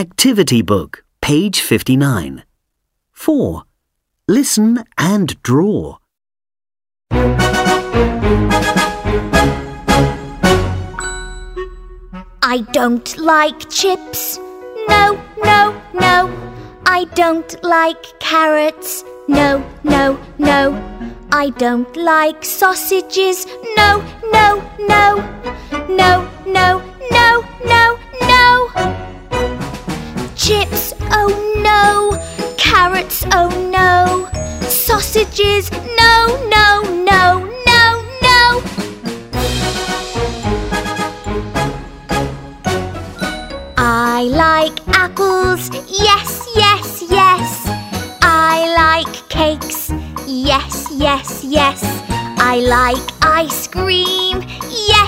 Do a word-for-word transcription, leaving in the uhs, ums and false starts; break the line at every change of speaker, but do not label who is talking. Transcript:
Activity Book, page fifty-nine. four. Listen and draw.
I don't like chips. No, no, no. I don't like carrots. No, no, no. I don't like sausages. No, no, no. No, no, no, no, no. Chips, oh no. Carrots, oh no. Sausages, no, no, no, no, no. I like apples, yes, yes, yes. I like cakes, yes, yes, yes. I like ice cream, yes.